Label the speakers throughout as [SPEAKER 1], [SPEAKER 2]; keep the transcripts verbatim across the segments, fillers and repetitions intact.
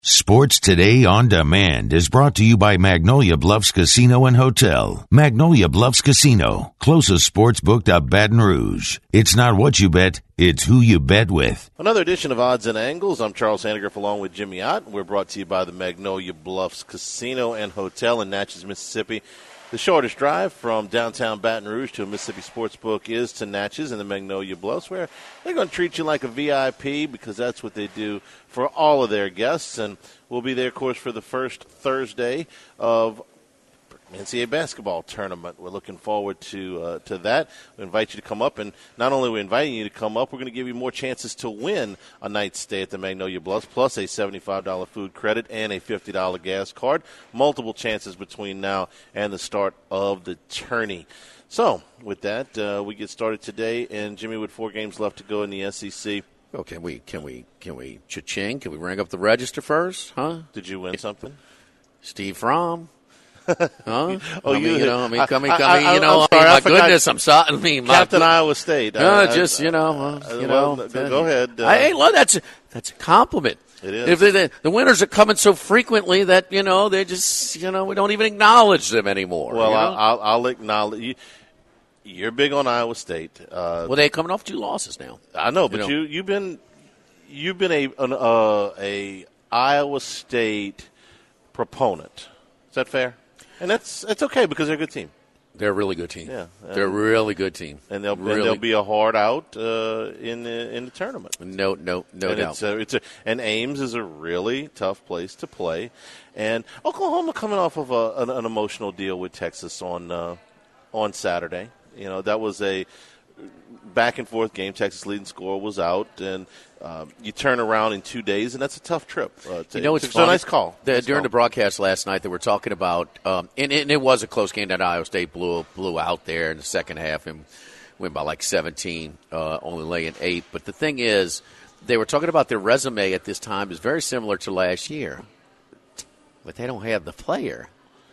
[SPEAKER 1] Sports Today On Demand is brought to you by Magnolia Bluffs Casino and Hotel. Magnolia Bluffs Casino, closest sports book to Baton Rouge. It's not what you bet, it's who you bet with.
[SPEAKER 2] Another edition of Odds and Angles. I'm Charles Handegriff along with Jimmy Ott. We're brought to you by the Magnolia Bluffs Casino and Hotel in Natchez, Mississippi. The shortest drive from downtown Baton Rouge to a Mississippi sportsbook is to Natchez in the Magnolia Bluffs, where they're going to treat you like a V I P because that's what they do for all of their guests. And we'll be there, of course, for the first Thursday of N C double A basketball tournament. We're looking forward to uh, to that. We invite you to come up, and not only are we inviting you to come up, we're going to give you more chances to win a night's stay at the Magnolia Bluffs, plus a seventy-five dollars food credit and a fifty dollars gas card. Multiple chances between now and the start of the tourney. So, with that, uh, we get started today, and Jimmy, with four games left to go in the S E C.
[SPEAKER 3] Well, can we can we can we cha-ching? Can we ring up the register first? Huh?
[SPEAKER 2] Did you win something?
[SPEAKER 3] Steve Fromm. Huh?
[SPEAKER 2] oh,
[SPEAKER 3] I mean,
[SPEAKER 2] you,
[SPEAKER 3] you know, I mean,
[SPEAKER 2] I,
[SPEAKER 3] coming,
[SPEAKER 2] I,
[SPEAKER 3] coming,
[SPEAKER 2] I,
[SPEAKER 3] you know,
[SPEAKER 2] I'm
[SPEAKER 3] I
[SPEAKER 2] sorry,
[SPEAKER 3] mean,
[SPEAKER 2] I
[SPEAKER 3] my
[SPEAKER 2] forgot.
[SPEAKER 3] goodness, I'm sorry. I mean, my
[SPEAKER 2] Captain
[SPEAKER 3] good,
[SPEAKER 2] Iowa State.
[SPEAKER 3] No,
[SPEAKER 2] I,
[SPEAKER 3] just
[SPEAKER 2] I,
[SPEAKER 3] you know, uh, you
[SPEAKER 2] well,
[SPEAKER 3] know.
[SPEAKER 2] Go, go ahead. Uh,
[SPEAKER 3] I, hey, look, that's a, that's a compliment.
[SPEAKER 2] It is.
[SPEAKER 3] If they, they, the winners are coming so frequently that you know they just you know we don't even acknowledge them anymore.
[SPEAKER 2] Well,
[SPEAKER 3] you know?
[SPEAKER 2] I'll, I'll, I'll acknowledge you. You're big on Iowa State. Uh,
[SPEAKER 3] well, they're coming off two losses now.
[SPEAKER 2] I know, but
[SPEAKER 3] you, know.
[SPEAKER 2] you you've been you've been a an, uh, a Iowa State proponent. Is that fair? And that's that's okay because they're a good team.
[SPEAKER 3] They're a really good team.
[SPEAKER 2] Yeah,
[SPEAKER 3] they're a really good team,
[SPEAKER 2] and they'll
[SPEAKER 3] really.
[SPEAKER 2] and they'll be a hard out uh, in the in the tournament.
[SPEAKER 3] No, no, no
[SPEAKER 2] and
[SPEAKER 3] doubt.
[SPEAKER 2] It's a, it's a, and Ames is a really tough place to play, and Oklahoma coming off of a, an, an emotional deal with Texas on uh, on Saturday. You know, that was a back and forth game. Texas leading scorer was out, and um, you turn around in two days, and that's a tough trip. Uh, to,
[SPEAKER 3] you know, it's
[SPEAKER 2] so nice call.
[SPEAKER 3] The,
[SPEAKER 2] nice
[SPEAKER 3] during
[SPEAKER 2] call.
[SPEAKER 3] the broadcast last night, they were talking about, um, and, and it was a close game that Iowa State blew blew out there in the second half and went by like seventeen, uh, only laying eight. But the thing is, they were talking about their resume at this time is very similar to last year, but they don't have the player.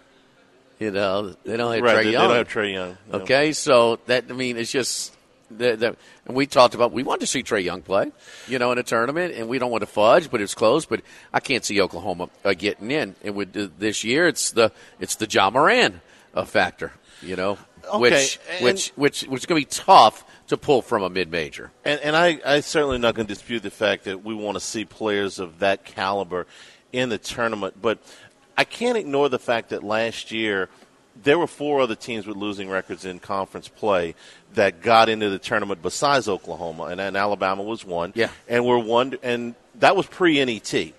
[SPEAKER 3] You know, they don't have
[SPEAKER 2] right,
[SPEAKER 3] Trae
[SPEAKER 2] they,
[SPEAKER 3] Young.
[SPEAKER 2] They don't have Trae Young. No.
[SPEAKER 3] Okay, so that I mean, it's just. The, the, and we talked about we want to see Trae Young play, you know, in a tournament, and we don't want to fudge, but it's close. But I can't see Oklahoma uh, getting in. And with uh, this year, it's the it's the Ja Morant uh, factor, you know,
[SPEAKER 2] okay.
[SPEAKER 3] which
[SPEAKER 2] and,
[SPEAKER 3] which which which is going to be tough to pull from a mid major.
[SPEAKER 2] And, and I, I certainly not going to dispute the fact that we want to see players of that caliber in the tournament, but I can't ignore the fact that last year there were four other teams with losing records in conference play that got into the tournament besides Oklahoma, and, and Alabama was one.
[SPEAKER 3] Yeah.
[SPEAKER 2] And we're one, and that was pre-N E T.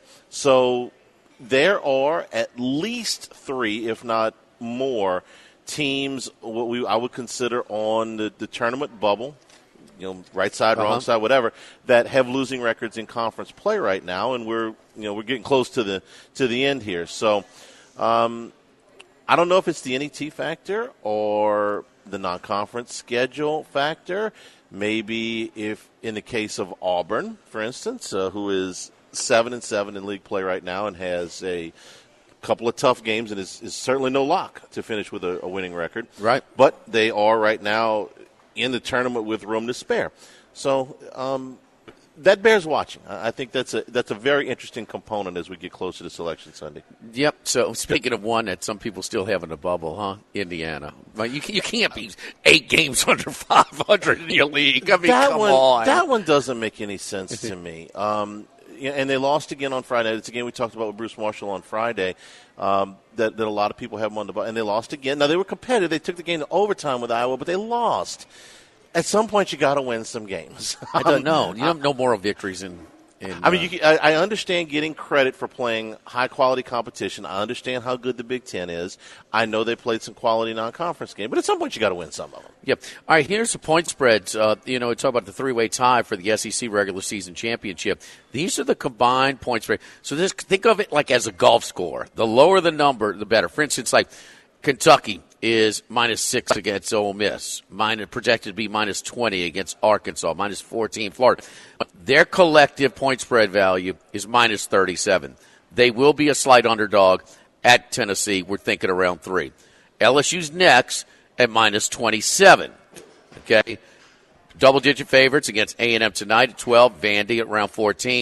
[SPEAKER 2] So there are at least three, if not more, teams what we I would consider on the, the tournament bubble, you know, right side,
[SPEAKER 3] uh-huh.
[SPEAKER 2] wrong side, whatever, that have losing records in conference play right now, and we're you know we're getting close to the to the end here. So. Um, I don't know if it's the N E T factor or the non-conference schedule factor. Maybe if in the case of Auburn, for instance, uh, who is seven and seven in league play right now and has a couple of tough games and is, is certainly no lock to finish with a, a winning record.
[SPEAKER 3] Right.
[SPEAKER 2] But they are right now in the tournament with room to spare. So um, that bears watching. I think that's a that's a very interesting component as we get closer to Selection Sunday.
[SPEAKER 3] Yep. So speaking of one that some people still have in the bubble, huh? Indiana. But you you can't be eight games under five hundred in your league. I mean,
[SPEAKER 2] that
[SPEAKER 3] come
[SPEAKER 2] one,
[SPEAKER 3] on.
[SPEAKER 2] That one doesn't make any sense to me. Um, and they lost again on Friday. It's a game we talked about with Bruce Marshall on Friday. Um, that, that a lot of people have them on the bubble, and they lost again. Now they were competitive. They took the game to overtime with Iowa, but they lost. At some point, you got to win some games.
[SPEAKER 3] I don't know. You have no moral victories in. in
[SPEAKER 2] I mean,
[SPEAKER 3] uh,
[SPEAKER 2] you, I, I understand getting credit for playing high-quality competition. I understand how good the Big Ten is. I know they played some quality non-conference games, but at some point, you got to win some of them.
[SPEAKER 3] Yep. All right, here's the point spreads. Uh, you know, we talk about the three-way tie for the S E C regular season championship. These are the combined point spread. So this, think of it like as a golf score. The lower the number, the better. For instance, like Kentucky is minus six against Ole Miss, minus, projected to be minus twenty against Arkansas, minus fourteen Florida. Their collective point spread value is minus thirty-seven. They will be a slight underdog at Tennessee. We're thinking around three. L S U's next at minus twenty-seven. Okay, double-digit favorites against A and M tonight at twelve. Vandy at around fourteen.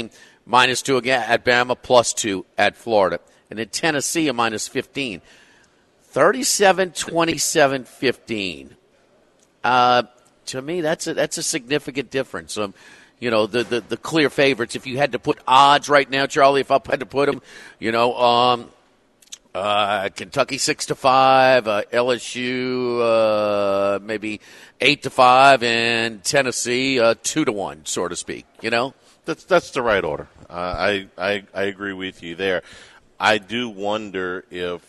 [SPEAKER 3] minus two again at Bama, plus two at Florida. And then Tennessee, a minus fifteen. thirty-seven, twenty-seven, fifteen. Uh, to me, that's a, that's a significant difference. Um, you know, the, the, the clear favorites. If you had to put odds right now, Charlie, if I had to put them, you know, um, uh, Kentucky six to five, uh, L S U uh, maybe eight to five, and Tennessee uh, two to one, so to speak. You know,
[SPEAKER 2] that's that's the right order. Uh, I, I I agree with you there. I do wonder if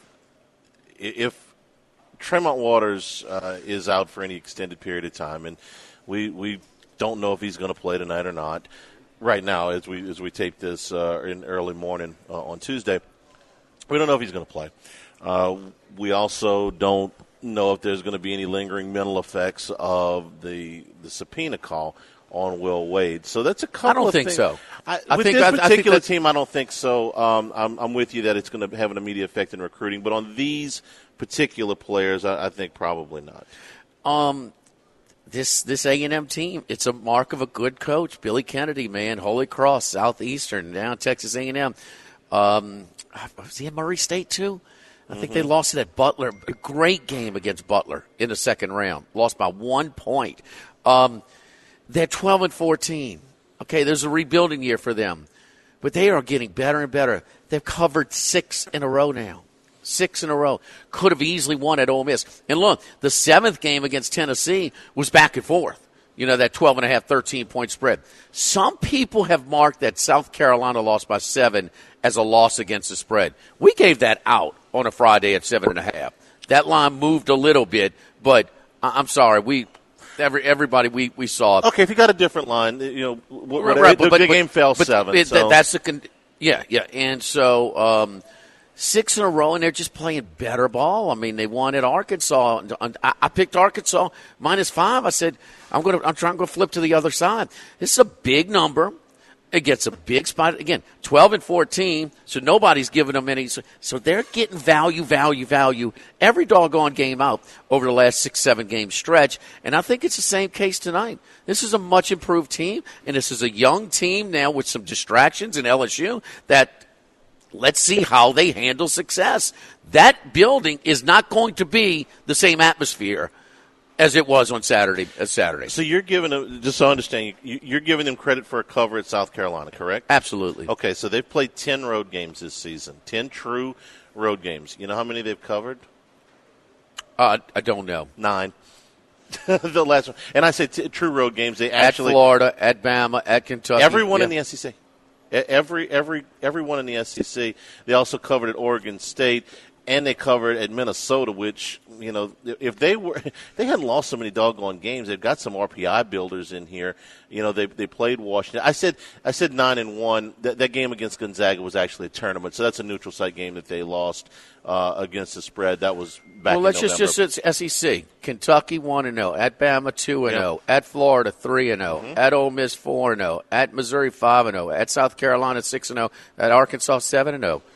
[SPEAKER 2] if Tremont Waters uh, is out for any extended period of time, and we we don't know if he's going to play tonight or not. Right now, as we as we tape this uh, in early morning uh, on Tuesday, we don't know if he's going to play. Uh, we also don't know if there's going to be any lingering mental effects of the the subpoena call on Will Wade. So that's a couple
[SPEAKER 3] I don't
[SPEAKER 2] of
[SPEAKER 3] think
[SPEAKER 2] things.
[SPEAKER 3] so.
[SPEAKER 2] I,
[SPEAKER 3] I
[SPEAKER 2] with
[SPEAKER 3] think,
[SPEAKER 2] this
[SPEAKER 3] I,
[SPEAKER 2] particular
[SPEAKER 3] I think
[SPEAKER 2] team, I don't think so. Um, I'm, I'm with you that it's going to have an immediate effect in recruiting. But on these particular players, I, I think probably not.
[SPEAKER 3] Um, this this A and M team, it's a mark of a good coach. Billy Kennedy, man, Holy Cross, Southeastern, down Texas A and M. Um, was he at Murray State too? I think mm-hmm. they lost it at Butler. A great game against Butler in the second round. Lost by one point. Um, they're twelve and fourteen. Okay, there's a rebuilding year for them. But they are getting better and better. They've covered six in a row now. Six in a row. Could have easily won at Ole Miss. And look, the seventh game against Tennessee was back and forth. You know, that twelve and a half, thirteen-point spread. Some people have marked that South Carolina lost by seven as a loss against the spread. We gave that out on a Friday at seven and a half. That line moved a little bit, but I'm sorry, we every everybody we, we saw.
[SPEAKER 2] Okay, if you got a different line, you know,
[SPEAKER 3] right, right,
[SPEAKER 2] the,
[SPEAKER 3] but,
[SPEAKER 2] the
[SPEAKER 3] but,
[SPEAKER 2] game fell
[SPEAKER 3] but,
[SPEAKER 2] seven.
[SPEAKER 3] But,
[SPEAKER 2] so.
[SPEAKER 3] That's the con- yeah, yeah, and so um, six in a row, and they're just playing better ball. I mean, they won at Arkansas. I, I picked Arkansas minus five. I said I'm going to I'm trying to go flip to the other side. This is a big number. It gets a big spot. Again, twelve and fourteen, so nobody's giving them any. So, so they're getting value, value, value every doggone game out over the last six, seven game stretch. And I think it's the same case tonight. This is a much improved team, and this is a young team now with some distractions in L S U that let's see how they handle success. That building is not going to be the same atmosphere as it was on Saturday. As Saturday.
[SPEAKER 2] So you're giving them, just so I understand, you're giving them credit for a cover at South Carolina, correct?
[SPEAKER 3] Absolutely.
[SPEAKER 2] Okay, so they've played ten road games this season, ten true road games. You know how many they've covered?
[SPEAKER 3] Uh, I don't know.
[SPEAKER 2] Nine. The last one, and I say t- true road games. They actually
[SPEAKER 3] at Florida, at Bama, at Kentucky.
[SPEAKER 2] Everyone
[SPEAKER 3] yeah.
[SPEAKER 2] in the S E C. Every every everyone in the S E C. They also covered at Oregon State. And they covered at Minnesota, which, you know, if they were, they hadn't lost so many doggone games. They've got some R P I builders in here. You know, they they played Washington. I said I said nine and one. That, that game against Gonzaga was actually a tournament, so that's a neutral site game that they lost uh, against the spread. That was back.
[SPEAKER 3] Well,
[SPEAKER 2] in
[SPEAKER 3] let's
[SPEAKER 2] November.
[SPEAKER 3] just just it's S E C. Kentucky one and zero. At Bama two and zero. At Florida three and zero. At Ole Miss four and zero. At Missouri five and zero. At South Carolina six and zero. At Arkansas seven and zero.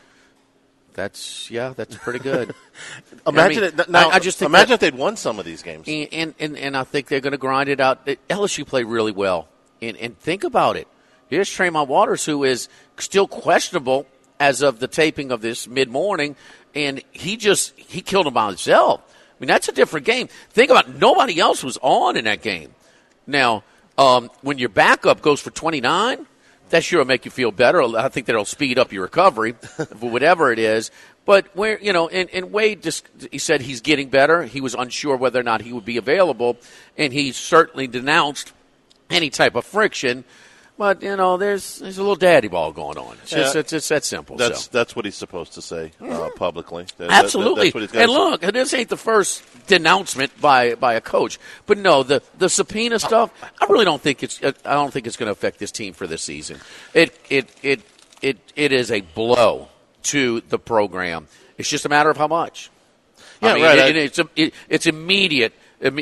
[SPEAKER 3] That's yeah, that's pretty good.
[SPEAKER 2] imagine
[SPEAKER 3] I mean,
[SPEAKER 2] it. Now,
[SPEAKER 3] I, I just think
[SPEAKER 2] imagine
[SPEAKER 3] that,
[SPEAKER 2] if they'd won some of these games.
[SPEAKER 3] And and, and I think they're going to grind it out. L S U played really well. And and think about it. Here's Tremont Waters, who is still questionable as of the taping of this mid morning, and he just he killed him by himself. I mean, that's a different game. Think about it. Nobody else was on in that game. Now, um, when your backup goes for twenty-nine. That sure will make you feel better. I think that'll speed up your recovery, whatever it is. But where you know, and, and Wade just he said he's getting better. He was unsure whether or not he would be available, and he certainly denounced any type of friction. But you know, there's there's a little daddy ball going on. It's just
[SPEAKER 2] yeah,
[SPEAKER 3] it's, it's that simple.
[SPEAKER 2] That's
[SPEAKER 3] so.
[SPEAKER 2] that's what he's supposed to say uh, mm-hmm. publicly. That,
[SPEAKER 3] Absolutely.
[SPEAKER 2] That, that's what he's
[SPEAKER 3] and look, this ain't the first denouncement by by a coach. But no, the the subpoena stuff. I really don't think it's. I don't think it's going to affect this team for this season. It it it it it is a blow to the program. It's just a matter of how much.
[SPEAKER 2] Yeah,
[SPEAKER 3] I mean,
[SPEAKER 2] right.
[SPEAKER 3] It, it, it's it, it's immediate.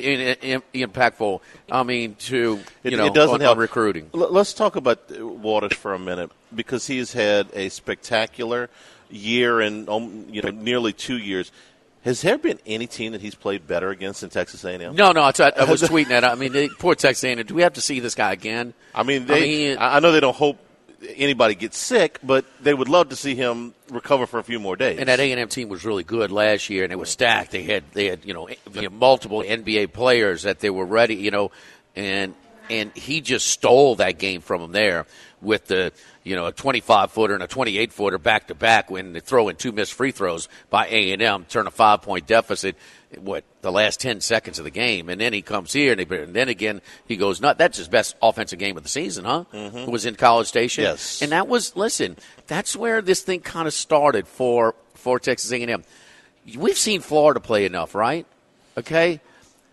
[SPEAKER 3] Impactful. I mean, to you
[SPEAKER 2] it,
[SPEAKER 3] know,
[SPEAKER 2] it doesn't
[SPEAKER 3] on,
[SPEAKER 2] help.
[SPEAKER 3] on recruiting.
[SPEAKER 2] Let's talk about Waters for a minute because he's had a spectacular year and um, you know nearly two years. Has there been any team that he's played better against than Texas A and M?
[SPEAKER 3] No, no. I, I was tweeting that. I mean, they, poor Texas A and M. Do we have to see this guy again?
[SPEAKER 2] I mean, they.
[SPEAKER 3] I, mean,
[SPEAKER 2] I know they don't hope anybody get sick, but they would love to see him recover for a few more days.
[SPEAKER 3] And that A and M team was really good last year, and it was stacked. They had they had you know, you know multiple N B A players that they were ready, you know, and and he just stole that game from them there with the you know a twenty-five footer and a twenty-eight footer back to back when they throw in two missed free throws by A and M, turn a five point deficit. What the last ten seconds of the game, and then he comes here, and, he, and then again he goes nuts. That's his best offensive game of the season, huh?
[SPEAKER 2] Mm-hmm.
[SPEAKER 3] It was in College Station,
[SPEAKER 2] yes.
[SPEAKER 3] And that was listen. That's where this thing kind of started for for Texas A and M. We've seen Florida play enough, right? Okay,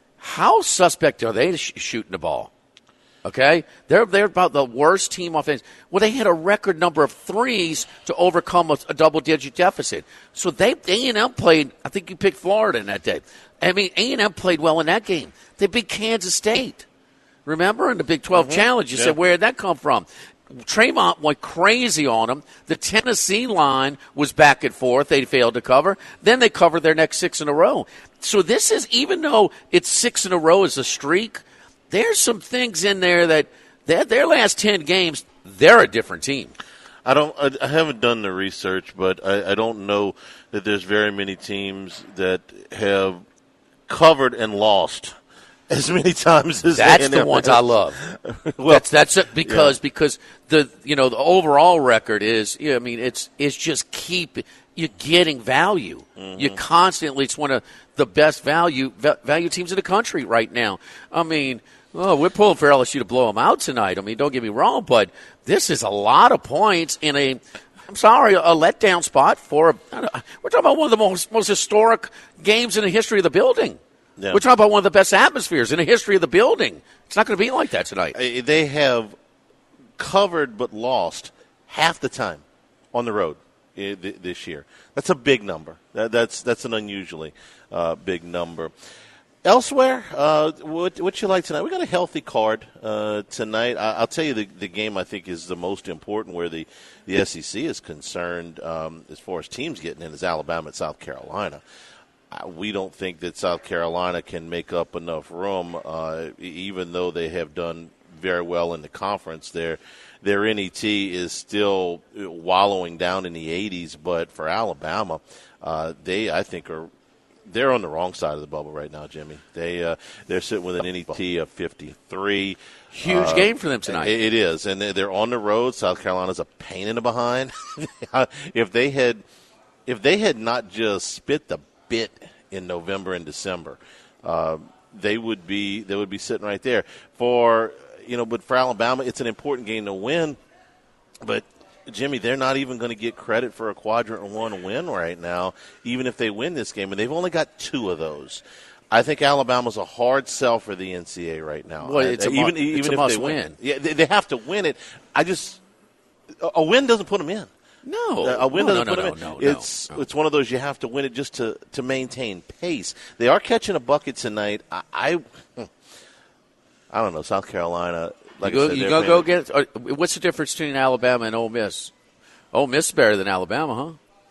[SPEAKER 3] how suspect are they sh- shooting the ball? Okay, they're they're about the worst team offense. Well, they had a record number of threes to overcome a, a double-digit deficit. So they A and M played. I think you picked Florida in that day. I mean, A and M played well in that game. They beat Kansas State. Remember in the Big twelve mm-hmm. Challenge, you yeah. said where did that come from? Tremont went crazy on them. The Tennessee line was back and forth. They failed to cover. Then they covered their next six in a row. So this is, even though it's six in a row as a streak, there's some things in there that their, their last ten games, they're a different team.
[SPEAKER 2] I don't. I, I haven't done the research, but I, I don't know that there's very many teams that have covered and lost as many times as
[SPEAKER 3] that's
[SPEAKER 2] A and M
[SPEAKER 3] the ones
[SPEAKER 2] has.
[SPEAKER 3] I love. well, that's that's it because yeah. because the you know the overall record is. You know, I mean, it's it's just keep you're getting value. Mm-hmm. You constantly. It's one of the best value value teams in the country right now. I mean. Oh, we're pulling for L S U to blow them out tonight. I mean, don't get me wrong, but this is a lot of points in a, I'm sorry, a letdown spot for, a, we're talking about one of the most, most historic games in the history of the building. Yeah. We're talking about one of the best atmospheres in the history of the building. It's not going to be like that tonight.
[SPEAKER 2] They have covered but lost half the time on the road this year. That's a big number. That's, that's an unusually uh, big number. Elsewhere, uh, what, what you like tonight? We got a healthy card uh, tonight. I, I'll tell you the, the game I think is the most important where the, the S E C is concerned um, as far as teams getting in is Alabama and South Carolina. Uh, we don't think that South Carolina can make up enough room, uh, even though they have done very well in the conference. Their, their N E T is still wallowing down in the eighties, but for Alabama, uh, they, I think, are – they're on the wrong side of the bubble right now, Jimmy. They uh, they're sitting with an N E T of fifty-three.
[SPEAKER 3] Huge uh, game for them tonight.
[SPEAKER 2] It is, and they're on the road. South Carolina's a pain in the behind. if they had, if they had not just spit the bit in November and December, uh, they would be they would be sitting right there. For you know, but for Alabama, it's an important game to win. But Jimmy, they're not even going to get credit for a quadrant one win right now, even if they win this game, and they've only got two of those. I think Alabama's a hard sell for the N C double A right now.
[SPEAKER 3] Well, it's
[SPEAKER 2] I,
[SPEAKER 3] a,
[SPEAKER 2] even
[SPEAKER 3] mu-
[SPEAKER 2] even
[SPEAKER 3] it's a
[SPEAKER 2] if
[SPEAKER 3] must
[SPEAKER 2] they win,
[SPEAKER 3] win.
[SPEAKER 2] Yeah, they, they have to win it. I just a win doesn't put them in.
[SPEAKER 3] No,
[SPEAKER 2] a win
[SPEAKER 3] no,
[SPEAKER 2] doesn't
[SPEAKER 3] no,
[SPEAKER 2] put
[SPEAKER 3] no,
[SPEAKER 2] them in.
[SPEAKER 3] no, no,
[SPEAKER 2] it's
[SPEAKER 3] no.
[SPEAKER 2] it's one of those you have to win it just to, to maintain pace. They are catching a bucket tonight. I I, I don't know South Carolina. Like
[SPEAKER 3] you go,
[SPEAKER 2] I said,
[SPEAKER 3] you go go get. Uh, what's the difference between Alabama and Ole Miss? Ole Miss is better than Alabama, huh?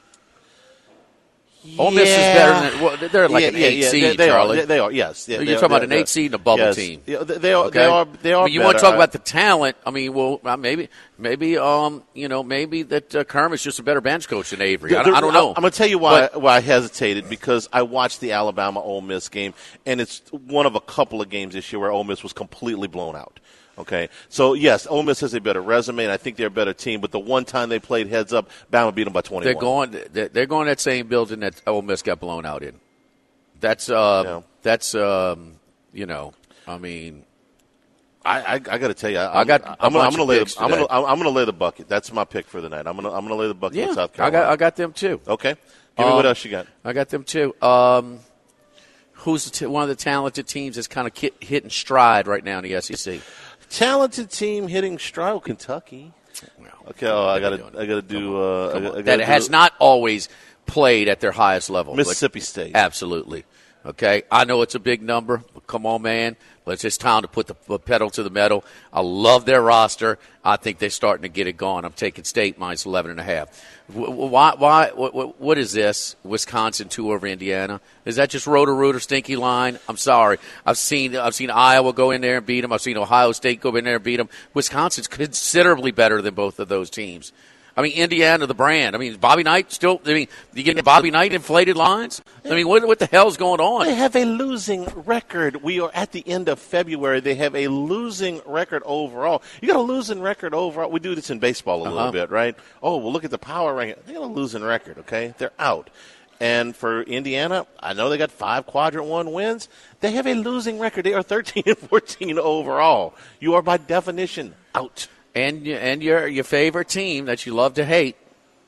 [SPEAKER 2] Yeah.
[SPEAKER 3] Ole Miss is better than well, they're like
[SPEAKER 2] yeah,
[SPEAKER 3] an
[SPEAKER 2] yeah,
[SPEAKER 3] eight
[SPEAKER 2] yeah.
[SPEAKER 3] seed,
[SPEAKER 2] they, they
[SPEAKER 3] Charlie.
[SPEAKER 2] Are. They are. Yes, yeah,
[SPEAKER 3] you're
[SPEAKER 2] they
[SPEAKER 3] talking
[SPEAKER 2] are,
[SPEAKER 3] about an eight seed and a bubble
[SPEAKER 2] yes.
[SPEAKER 3] team.
[SPEAKER 2] Yeah, they, they are.
[SPEAKER 3] Okay?
[SPEAKER 2] They are. They are.
[SPEAKER 3] I mean, you
[SPEAKER 2] better.
[SPEAKER 3] want to talk
[SPEAKER 2] I,
[SPEAKER 3] about the talent? I mean, well, maybe, maybe, um, you know, maybe that uh, Kermit's just a better bench coach than Avery.
[SPEAKER 2] The,
[SPEAKER 3] I,
[SPEAKER 2] the,
[SPEAKER 3] I don't know.
[SPEAKER 2] I'm going to tell you why
[SPEAKER 3] but,
[SPEAKER 2] why I hesitated because I watched the Alabama Ole Miss game, and it's one of a couple of games this year where Ole Miss was completely blown out. Okay, so yes, Ole Miss has a better resume, and I think they're a better team. But the one time they played heads up, Bama beat them by twenty-one.
[SPEAKER 3] They're going. They're going that same building that Ole Miss got blown out in. That's uh,
[SPEAKER 2] yeah.
[SPEAKER 3] that's um, you know, I mean,
[SPEAKER 2] I I, I got to tell you, I,
[SPEAKER 3] I got.
[SPEAKER 2] I'm, I'm going to lay.
[SPEAKER 3] The,
[SPEAKER 2] I'm going to I'm going to lay the bucket. That's my pick for the night. I'm going to I'm going to lay the bucket
[SPEAKER 3] yeah,
[SPEAKER 2] with South Carolina.
[SPEAKER 3] I got I got them too.
[SPEAKER 2] Okay, give me
[SPEAKER 3] um,
[SPEAKER 2] what else you got.
[SPEAKER 3] I got them too. Um, who's the t- one of the talented teams that's kind of hit, hitting stride right now in the S E C?
[SPEAKER 2] Talented team hitting stride, oh, Kentucky.
[SPEAKER 3] Well,
[SPEAKER 2] okay, oh, I got to I got to do uh, I gotta
[SPEAKER 3] that
[SPEAKER 2] do,
[SPEAKER 3] has not always played at their highest level.
[SPEAKER 2] Mississippi State.
[SPEAKER 3] Absolutely. Okay, I know it's a big number, but come on, man. It's just time to put the pedal to the metal. I love their roster. I think they're starting to get it going. I'm taking State minus eleven and a half. Why? Why? What, what is this? Wisconsin two over Indiana? Is that just roto-rooter stinky line? I'm sorry. I've seen I've seen Iowa go in there and beat them. I've seen Ohio State go in there and beat them. Wisconsin's considerably better than both of those teams. I mean, Indiana, the brand. I mean, Bobby Knight still. I mean, you get Bobby Knight inflated lines. I mean, what what the hell's going on?
[SPEAKER 2] They have a losing record. We are at the end of February. They have a losing record overall. You got a losing record overall. We do this in baseball a
[SPEAKER 3] uh-huh.
[SPEAKER 2] little bit, right? Oh, well, look at the power ranking. They got a losing record. Okay, they're out. And for Indiana, I know they got five quadrant one wins. They have a losing record. They are thirteen and fourteen overall. You are by definition out.
[SPEAKER 3] And and your your favorite team that you love to hate.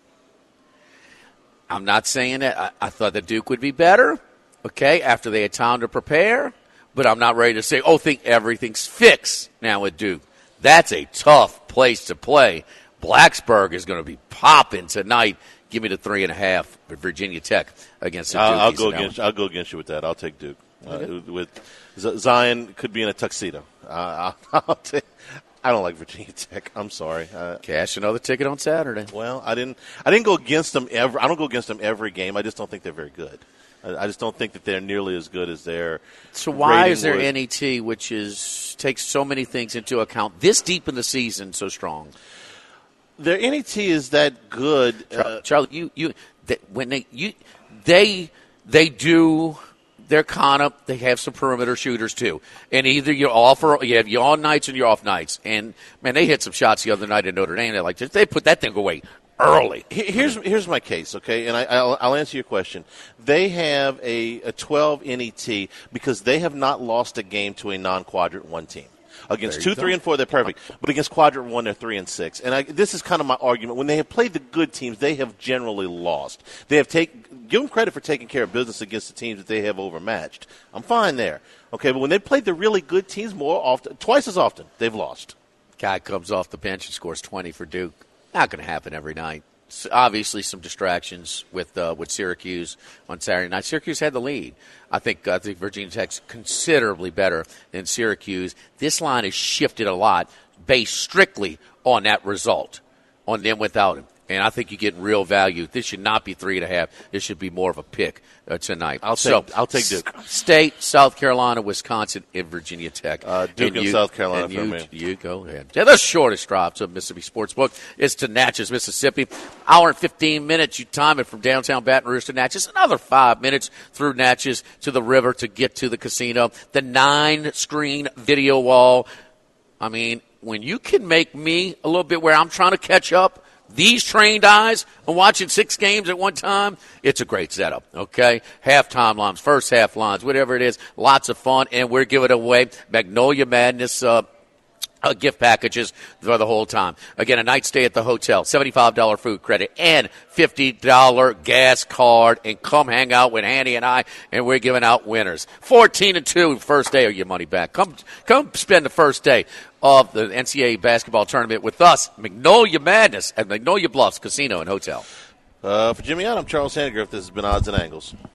[SPEAKER 3] I'm not saying that. I, I thought that Duke would be better, okay, after they had time to prepare. But I'm not ready to say, oh, think everything's fixed now with Duke. That's a tough place to play. Blacksburg is going to be popping tonight. Give me the three and a half with Virginia Tech against the Duke.
[SPEAKER 2] I'll, I'll go against. I'll go against you with that. I'll take Duke. Okay. Uh, with Z- Zion could be in a tuxedo. Uh, I'll, I'll take. I don't like Virginia Tech. I'm sorry. Uh,
[SPEAKER 3] Cash another ticket on Saturday.
[SPEAKER 2] Well, I didn't. I didn't go against them every. I don't go against them every game. I just don't think they're very good. I, I just don't think that they're nearly as good as their.
[SPEAKER 3] So why is their
[SPEAKER 2] would.
[SPEAKER 3] N E T, which is takes so many things into account, this deep in the season, so strong?
[SPEAKER 2] Their N E T is that good.
[SPEAKER 3] Uh, Charlie, you you they, when they you they they do. They're kind of, they have some perimeter shooters too. And either you're off or you have your on nights and your off nights. And, man, they hit some shots the other night at Notre Dame. They're like, they put that thing away early.
[SPEAKER 2] Here's here's my case, okay? And I, I'll, I'll answer your question. They have a, a twelve N E T because they have not lost a game to a non-quadrant one team. Against two, go. three, and four, they're perfect. But against quadrant one, they're three and six. And I, this is kind of my argument. When they have played the good teams, they have generally lost. They have taken give them credit for taking care of business against the teams that they have overmatched. I'm fine there. Okay, but when they played the really good teams more often, twice as often, they've lost.
[SPEAKER 3] Guy comes off the bench and scores twenty for Duke. Not going to happen every night. So obviously, some distractions with uh, with Syracuse on Saturday night. Syracuse had the lead. I think I think Virginia Tech's considerably better than Syracuse. This line has shifted a lot based strictly on that result, on them without him. And I think you get real value. This should not be three and a half. This should be more of a pick uh, tonight.
[SPEAKER 2] I'll take.
[SPEAKER 3] So,
[SPEAKER 2] I'll take Duke.
[SPEAKER 3] State, South Carolina, Wisconsin, and Virginia Tech.
[SPEAKER 2] Uh, Duke and, and
[SPEAKER 3] you,
[SPEAKER 2] South Carolina
[SPEAKER 3] and
[SPEAKER 2] for
[SPEAKER 3] you,
[SPEAKER 2] me.
[SPEAKER 3] You go ahead. Yeah, the shortest drive to Mississippi Sportsbook is to Natchez, Mississippi. Hour and fifteen minutes. You time it from downtown Baton Rouge to Natchez. Another five minutes through Natchez to the river to get to the casino. The nine-screen video wall. I mean, when you can make me a little bit where I'm trying to catch up, these trained eyes and watching six games at one time, it's a great setup, okay? Halftime lines, first half lines, whatever it is, lots of fun, and we're giving away Magnolia Madness uh, uh, gift packages for the whole time. Again, a night stay at the hotel, seventy-five dollars food credit, and fifty dollars gas card, and come hang out with Andy and I, and we're giving out winners. fourteen and two, first day of your money back. Come, come spend the first day of the N C double A basketball tournament with us, Magnolia Madness at Magnolia Bluffs Casino and Hotel.
[SPEAKER 2] Uh, for Jimmy Ott, I'm Charles Sandgriff. This has been Odds and Angles.